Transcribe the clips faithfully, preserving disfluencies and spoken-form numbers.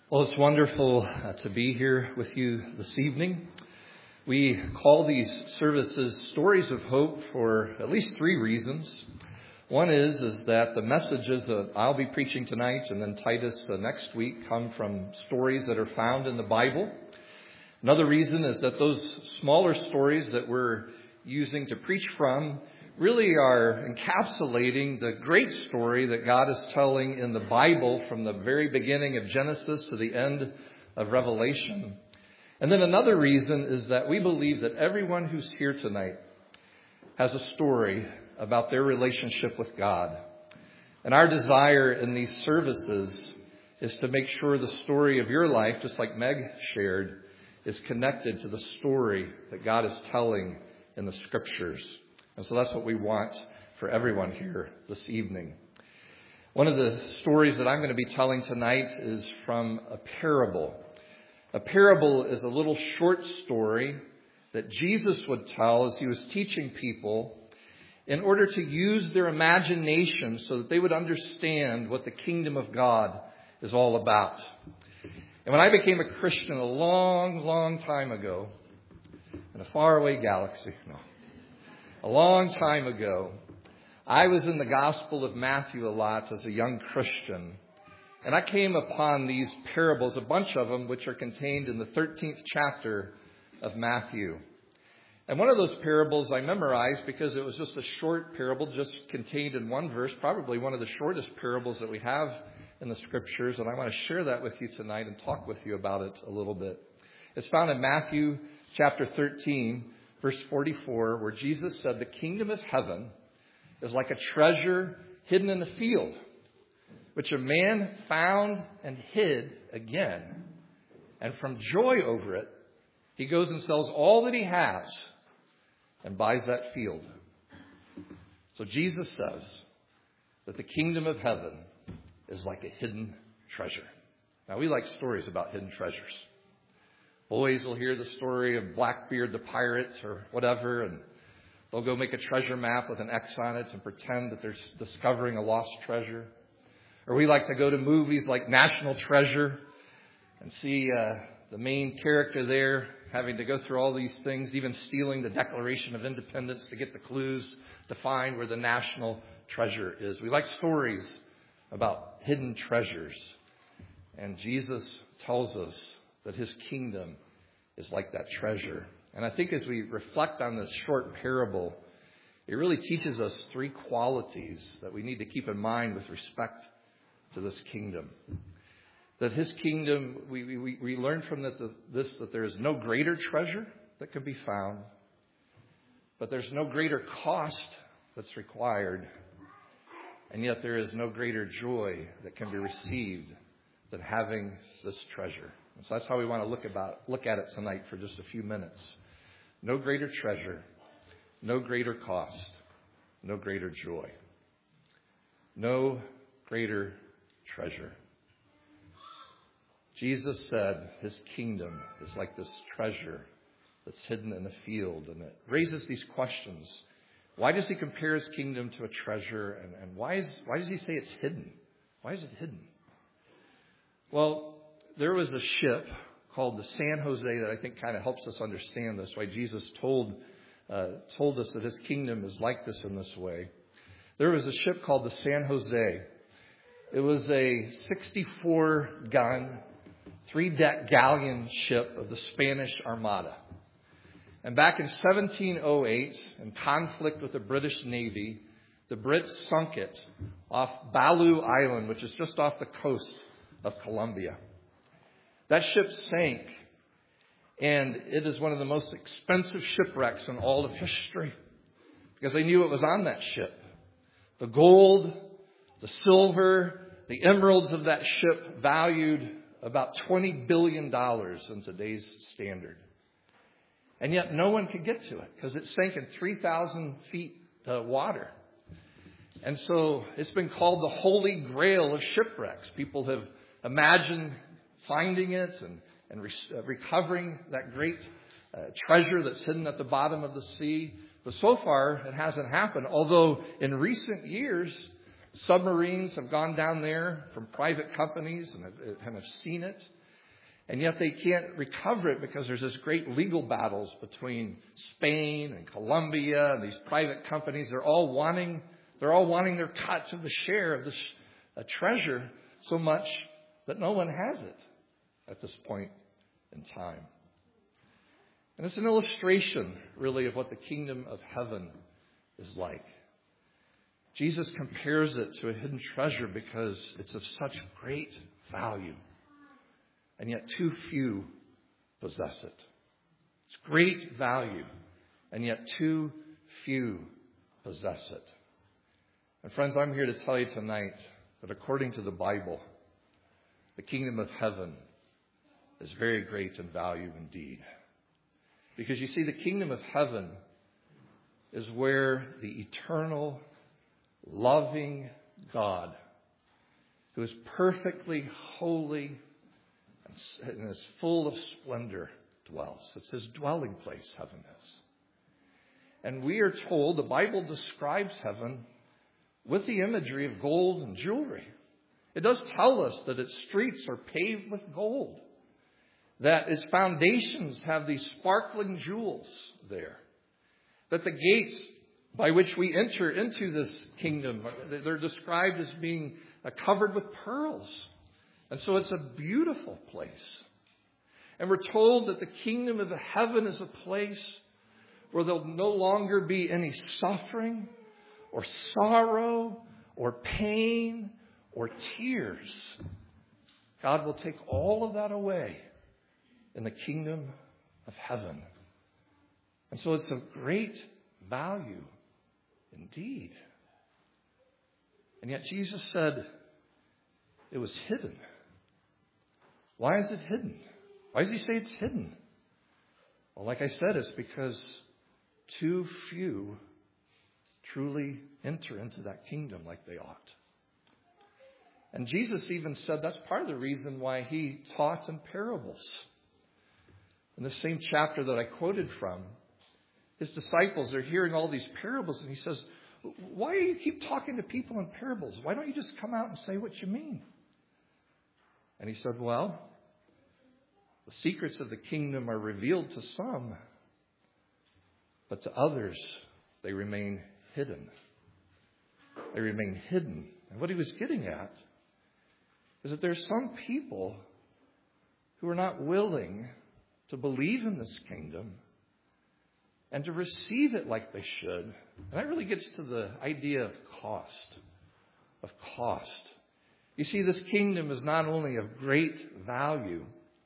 Well, it's wonderful uh, to be here with you this evening. We call these services Stories of Hope for at least three reasons. One is, is that the messages that I'll be preaching tonight and then Titus uh, next week come from stories that are found in the Bible. Another reason is that those smaller stories that we're using to preach from really are encapsulating the great story that God is telling in the Bible from the very beginning of Genesis to the end of Revelation. And then another reason is that we believe that everyone who's here tonight has a story about their relationship with God. And our desire in these services is to make sure the story of your life, just like Meg shared, is connected to the story that God is telling in the Scriptures. And so that's what we want for everyone here this evening. One of the stories that I'm going to be telling tonight is from a parable. A parable is a little short story that Jesus would tell as he was teaching people in order to use their imagination so that they would understand what the kingdom of God is all about. And when I became a Christian a long, long time ago, in a faraway galaxy, no. A long time ago, I was in the Gospel of Matthew a lot as a young Christian. And I came upon these parables, a bunch of them, which are contained in the thirteenth chapter of Matthew. And one of those parables I memorized because it was just a short parable, just contained in one verse, probably one of the shortest parables that we have in the Scriptures. And I want to share that with you tonight and talk with you about it a little bit. It's found in Matthew chapter thirteen. Verse forty-four, where Jesus said, the kingdom of heaven is like a treasure hidden in a field, which a man found and hid again. And from joy over it, he goes and sells all that he has and buys that field. So Jesus says that the kingdom of heaven is like a hidden treasure. Now, we like stories about hidden treasures. Boys will hear the story of Blackbeard the pirate or whatever, and they'll go make a treasure map with an X on it and pretend that they're discovering a lost treasure. Or we like to go to movies like National Treasure and see uh, the main character there having to go through all these things, even stealing the Declaration of Independence to get the clues to find where the national treasure is. We like stories about hidden treasures. And Jesus tells us that his kingdom is like that treasure. And I think as we reflect on this short parable, it really teaches us three qualities that we need to keep in mind with respect to this kingdom. That his kingdom, we, we, we learn from that, this that there is no greater treasure that can be found, but there's no greater cost that's required, and yet there is no greater joy that can be received than having this treasure. So that's how we want to look about look at it tonight for just a few minutes. No greater treasure, no greater cost, no greater joy. No greater treasure. Jesus said his kingdom is like this treasure that's hidden in the field. And it raises these questions. Why does he compare his kingdom to a treasure? And, and why is why does he say it's hidden? Why is it hidden? Well, there was a ship called the San Jose that I think kind of helps us understand this, why Jesus told uh, told us that his kingdom is like this in this way. There was a ship called the San Jose. It was a sixty-four gun, three-deck galleon ship of the Spanish Armada. And back in seventeen oh eight, in conflict with the British Navy, the Brits sunk it off Balu Island, which is just off the coast of Colombia. That ship sank, and it is one of the most expensive shipwrecks in all of history because they knew it was on that ship. The gold, the silver, the emeralds of that ship valued about twenty billion dollars in today's standard. And yet no one could get to it because it sank in three thousand feet uh, water. And so it's been called the Holy Grail of shipwrecks. People have imagined finding it and, and re- uh, recovering that great uh, treasure that's hidden at the bottom of the sea. But so far, it hasn't happened. Although in recent years, Submarines have gone down there from private companies and have, and have seen it. And yet they can't recover it because there's this great legal battles between Spain and Colombia and these private companies. They're all wanting, they're all wanting their cut of the share of this uh, treasure so much that no one has it at this point in time. And it's an illustration, really, of what the kingdom of heaven is like. Jesus compares it to a hidden treasure because it's of such great value. And yet too few possess it. It's great value, and yet too few possess it. And friends, I'm here to tell you tonight that according to the Bible, the kingdom of heaven is very great in value indeed. Because you see, the kingdom of heaven is where the eternal, loving God, who is perfectly holy and is full of splendor, dwells. It's his dwelling place, heaven is. And we are told, the Bible describes heaven with the imagery of gold and jewelry. It does tell us that its streets are paved with gold, that its foundations have these sparkling jewels there, that the gates by which we enter into this kingdom, they're described as being covered with pearls. And so it's a beautiful place. And we're told that the kingdom of heaven is a place where there'll no longer be any suffering or sorrow or pain or tears. God will take all of that away in the kingdom of heaven. And so it's of great value indeed. And yet Jesus said it was hidden. Why is it hidden? Why does he say it's hidden? Well, like I said, it's because too few truly enter into that kingdom like they ought. And Jesus even said that's part of the reason why he taught in parables. In the same chapter that I quoted from, his disciples are hearing all these parables, and he says, why do you keep talking to people in parables? Why don't you just come out and say what you mean? And he said, well, the secrets of the kingdom are revealed to some, but to others they remain hidden. They remain hidden. And what he was getting at is that there's some people who are not willing to believe in this kingdom and to receive it like they should. And that really gets to the idea of cost. Of cost. You see, this kingdom is not only of great value,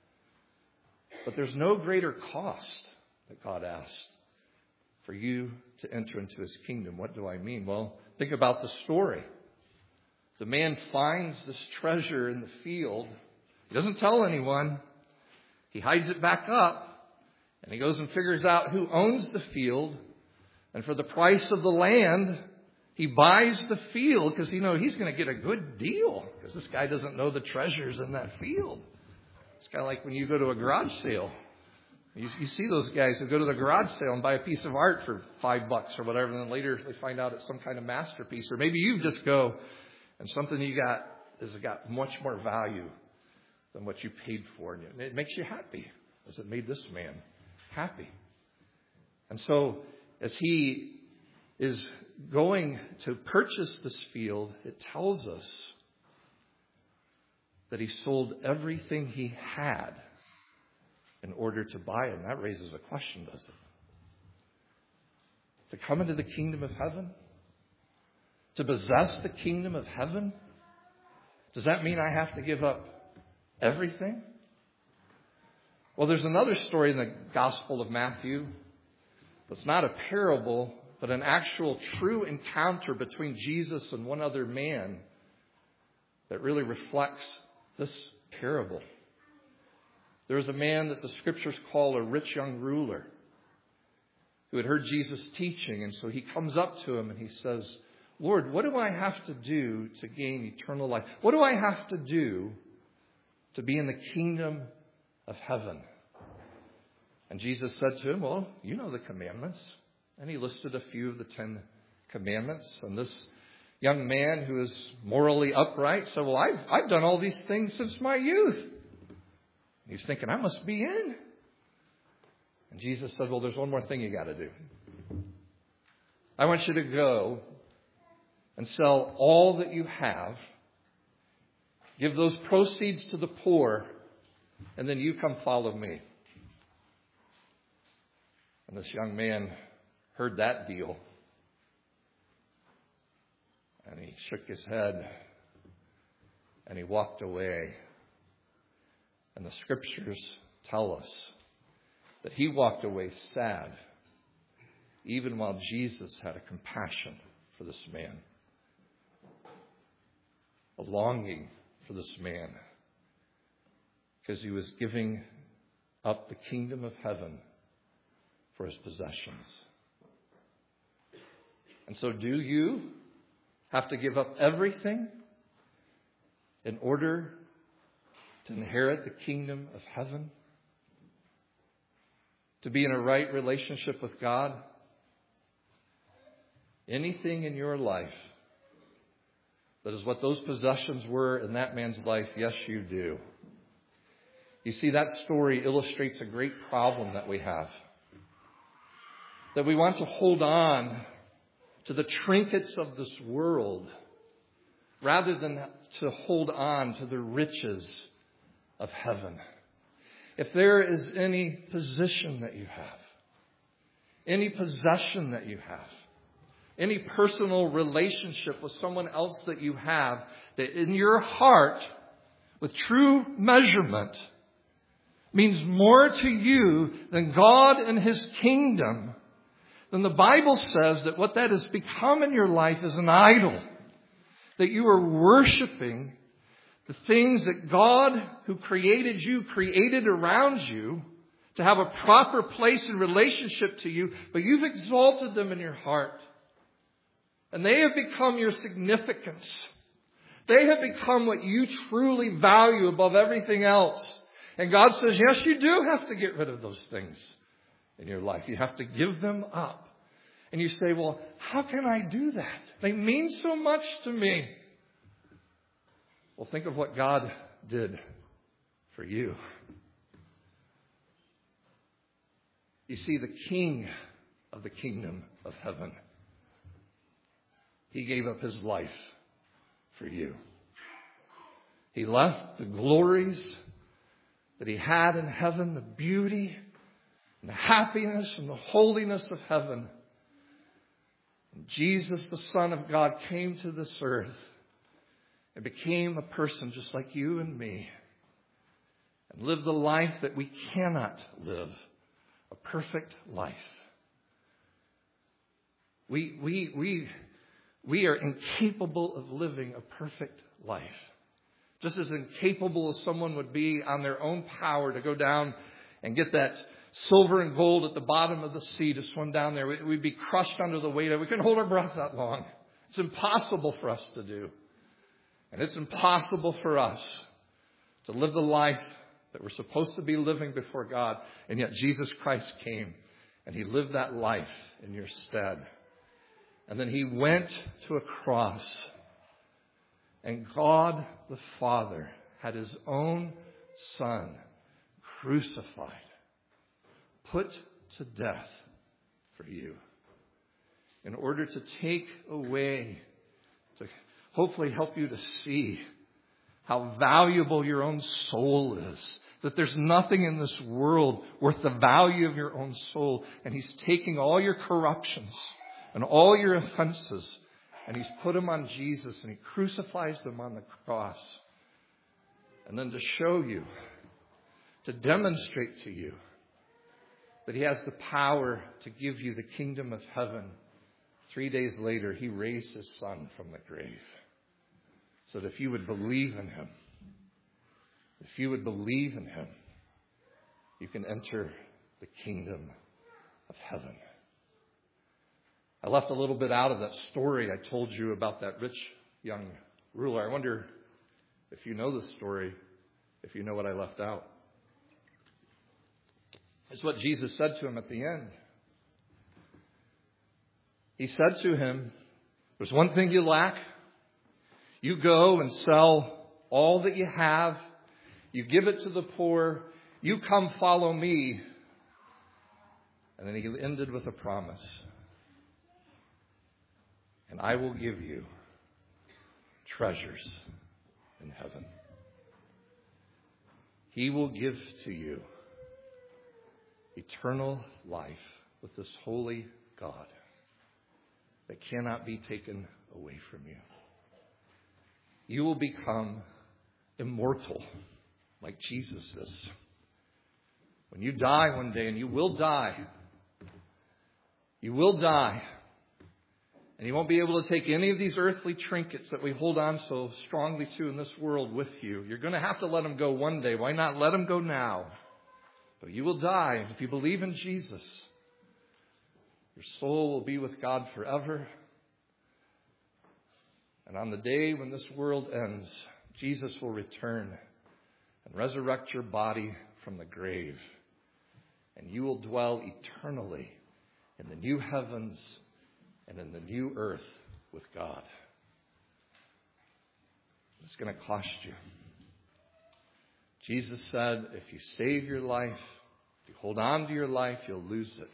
but there's no greater cost that God asks for you to enter into his kingdom. What do I mean? Well, think about the story. The man finds this treasure in the field. He doesn't tell anyone. He hides it back up. And he goes and figures out who owns the field. And for the price of the land, he buys the field because, you know, he's going to get a good deal because this guy doesn't know the treasures in that field. It's kind of like when you go to a garage sale. You, you see those guys who go to the garage sale and buy a piece of art for five bucks or whatever, and then later they find out it's some kind of masterpiece. Or maybe you just go and something you got has got much more value than what you paid for. And it makes you happy, as it made this man happy. And so as he is going to purchase this field, it tells us that he sold everything he had in order to buy it. And that raises a question, does it? To come into the kingdom of heaven? To possess the kingdom of heaven? Does that mean I have to give up everything? Well, there's another story in the Gospel of Matthew. It's not a parable, but an actual true encounter between Jesus and one other man that really reflects this parable. There's a man that the scriptures call a rich young ruler who had heard Jesus teaching. And so he comes up to him and he says, Lord, what do I have to do to gain eternal life? What do I have to do to be in the kingdom of heaven? And Jesus said to him, well, you know the commandments. And he listed a few of the Ten Commandments. And this young man who is morally upright said, well, I've, I've done all these things since my youth. He's thinking, I must be in. And Jesus said, well, there's one more thing you got to do. I want you to go and sell all that you have, give those proceeds to the poor, and then you come follow me. And this young man heard that deal. And he shook his head and he walked away. And the scriptures tell us that he walked away sad, even while Jesus had a compassion for this man, a longing for this man, because he was giving up the kingdom of heaven for his possessions. And so do you have to give up everything in order to inherit the kingdom of heaven? To be in a right relationship with God? Anything in your life that is what those possessions were in that man's life, yes, you do. You see, that story illustrates a great problem that we have. That we want to hold on to the trinkets of this world rather than to hold on to the riches of heaven. If there is any position that you have, any possession that you have, any personal relationship with someone else that you have, that in your heart, with true measurement, means more to you than God and His kingdom, then the Bible says that what that has become in your life is an idol. That you are worshiping the things that God, who created you, created around you to have a proper place and relationship to you, but you've exalted them in your heart. And they have become your significance. They have become what you truly value above everything else. And God says, yes, you do have to get rid of those things in your life. You have to give them up. And you say, well, how can I do that? They mean so much to me. Well, think of what God did for you. You see, the King of the kingdom of heaven, He gave up His life for you. He left the glories that He had in heaven, the beauty and the happiness and the holiness of heaven. And Jesus, the Son of God, came to this earth and became a person just like you and me, and lived the life that we cannot live, a perfect life. We, we, we, we are incapable of living a perfect life. Just as incapable as someone would be on their own power to go down and get that silver and gold at the bottom of the sea to swim down there. We'd be crushed under the weight of it. We couldn't hold our breath that long. It's impossible for us to do. And it's impossible for us to live the life that we're supposed to be living before God. And yet Jesus Christ came and He lived that life in your stead. And then He went to a cross. And God the Father had His own Son crucified, put to death for you, in order to take away, to hopefully help you to see how valuable your own soul is. That there's nothing in this world worth the value of your own soul. And He's taking all your corruptions and all your offenses, and He's put them on Jesus, and He crucifies them on the cross. And then to show you, to demonstrate to you that He has the power to give you the kingdom of heaven. Three days later, He raised His Son from the grave. So that if you would believe in Him, if you would believe in Him, you can enter the kingdom of heaven. I left a little bit out of that story I told you about that rich young ruler. I wonder if you know the story, if you know what I left out. It's what Jesus said to him at the end. He said to him, there's one thing you lack. You go and sell all that you have. You give it to the poor. You come follow me. And then he ended with a promise. And I will give you treasures in heaven. He will give to you eternal life with this holy God that cannot be taken away from you. You will become immortal like Jesus is. When you die one day, and you will die, you will die, and you won't be able to take any of these earthly trinkets that we hold on so strongly to in this world with you. You're going to have to let them go one day. Why not let them go now? But you will die. And if you believe in Jesus, your soul will be with God forever. And on the day when this world ends, Jesus will return and resurrect your body from the grave. And you will dwell eternally in the new heavens and in the new earth with God. It's going to cost you. Jesus said, if you save your life, if you hold on to your life, you'll lose it.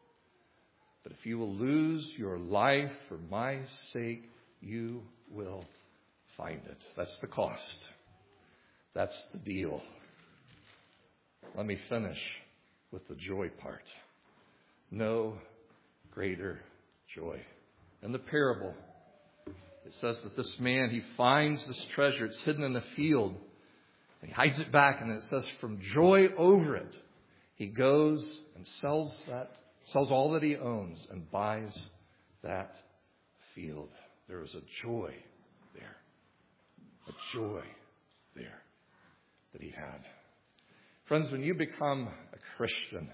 But if you will lose your life for my sake, you will find it. That's the cost. That's the deal. Let me finish with the joy part. No greater joy. In the parable, it says that this man, he finds this treasure. It's hidden in a field. He hides it back, and it says from joy over it, he goes and sells that, sells all that he owns and buys that field. There was a joy there. A joy there that he had. Friends, when you become a Christian,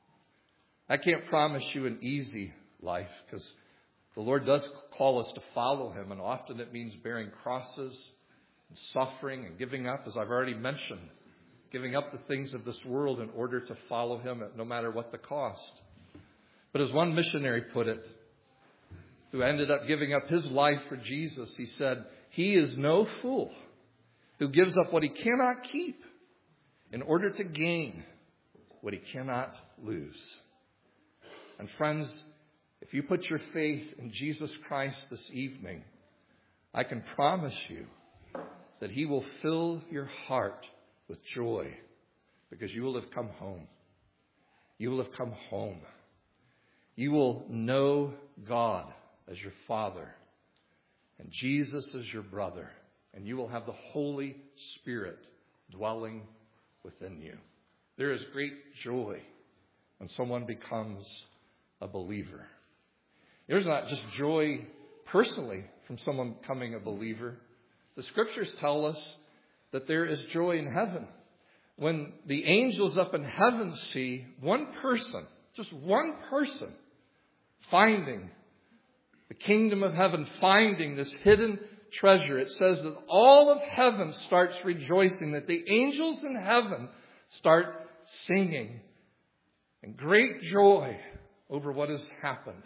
I can't promise you an easy life, because the Lord does call us to follow Him, and often it means bearing crosses and suffering and giving up, as I've already mentioned, giving up the things of this world in order to follow Him, no matter what the cost. But as one missionary put it, who ended up giving up his life for Jesus, he said, "He is no fool who gives up what he cannot keep in order to gain what he cannot lose." And friends, if you put your faith in Jesus Christ this evening, I can promise you that He will fill your heart with joy, because you will have come home. You will have come home. You will know God as your Father and Jesus as your brother, and you will have the Holy Spirit dwelling within you. There is great joy when someone becomes a believer. There's not just joy personally from someone becoming a believer. The Scriptures tell us that there is joy in heaven. When the angels up in heaven see one person, just one person, finding the kingdom of heaven, finding this hidden treasure, it says that all of heaven starts rejoicing, that the angels in heaven start singing in great joy over what has happened.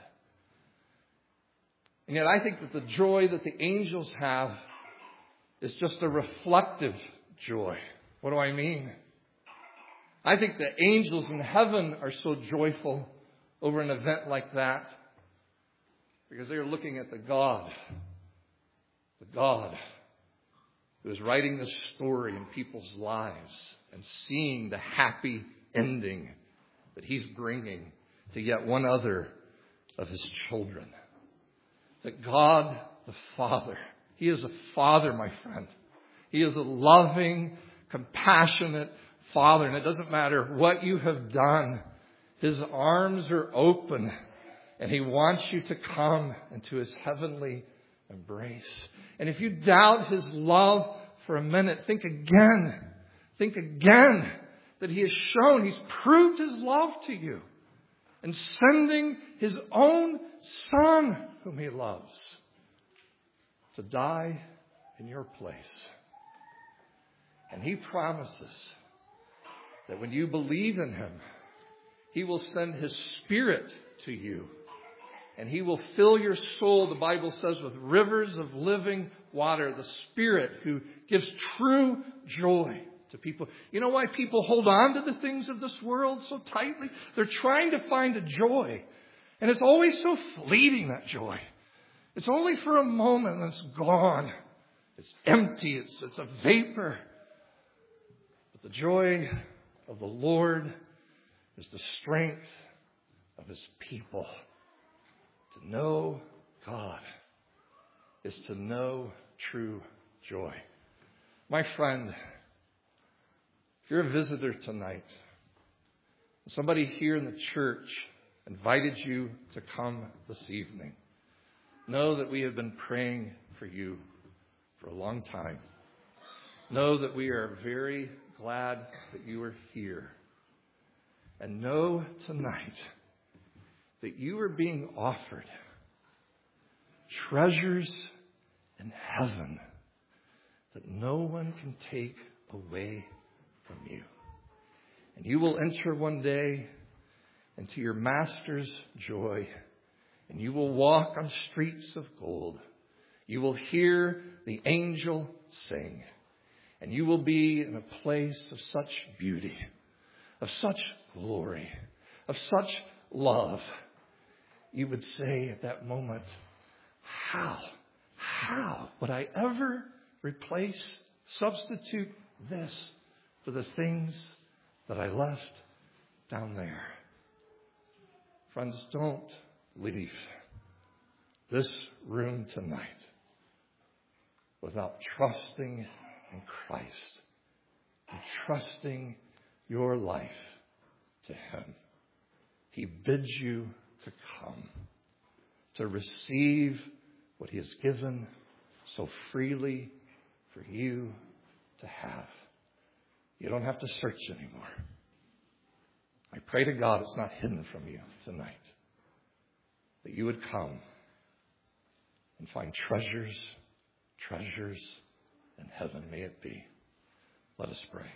And yet I think that the joy that the angels have is just a reflective joy. What do I mean? I think the angels in heaven are so joyful over an event like that because they are looking at the God, the God who is writing this story in people's lives and seeing the happy ending that He's bringing to yet one other of His children. That God the Father, He is a Father, my friend. He is a loving, compassionate Father. And it doesn't matter what you have done. His arms are open. And He wants you to come into His heavenly embrace. And if you doubt His love for a minute, think again. Think again that He has shown, He's proved His love to you. And sending His own Son, whom He loves, to die in your place. And He promises that when you believe in Him, He will send His Spirit to you. And He will fill your soul, the Bible says, with rivers of living water, the Spirit who gives true joy to people. You know why people hold on to the things of this world so tightly? They're trying to find a joy. And it's always so fleeting, that joy. It's only for a moment and it's gone. It's empty. It's, it's a vapor. But the joy of the Lord is the strength of His people. To know God is to know true joy. My friend, if you're a visitor tonight, somebody here in the church invited you to come this evening, know that we have been praying for you for a long time. Know that we are very glad that you are here. And know tonight that you are being offered treasures in heaven that no one can take away from you. And you will enter one day into your Master's joy, and you will walk on streets of gold. You will hear the angel sing, and you will be in a place of such beauty, of such glory, of such love. You would say at that moment, how, how would I ever replace, substitute this for the things that I left down there? Friends, don't leave this room tonight without trusting in Christ and trusting your life to Him. He bids you to come, to receive what He has given so freely for you to have. You don't have to search anymore. I pray to God it's not hidden from you tonight, that you would come and find treasures, treasures in heaven. May it be. Let us pray.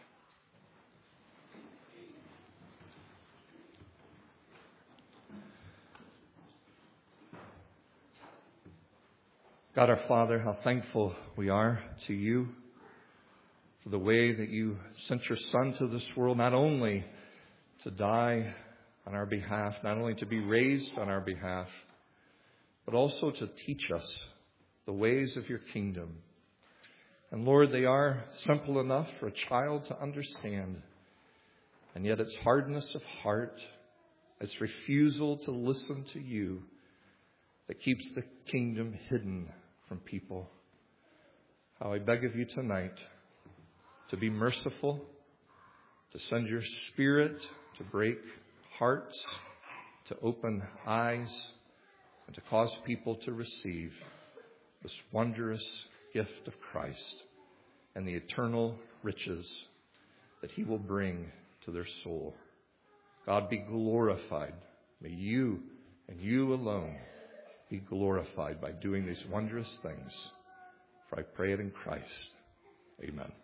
God our Father, how thankful we are to you for the way that you sent your Son to this world, not only to die on our behalf, not only to be raised on our behalf, but also to teach us the ways of your kingdom. And Lord, they are simple enough for a child to understand. And yet it's hardness of heart, it's refusal to listen to you that keeps the kingdom hidden from people. How I beg of you tonight to be merciful, to send your Spirit to break hearts, to open eyes, and to cause people to receive this wondrous gift of Christ and the eternal riches that He will bring to their soul. God, be glorified. May you and you alone be glorified by doing these wondrous things. For I pray it in Christ. Amen.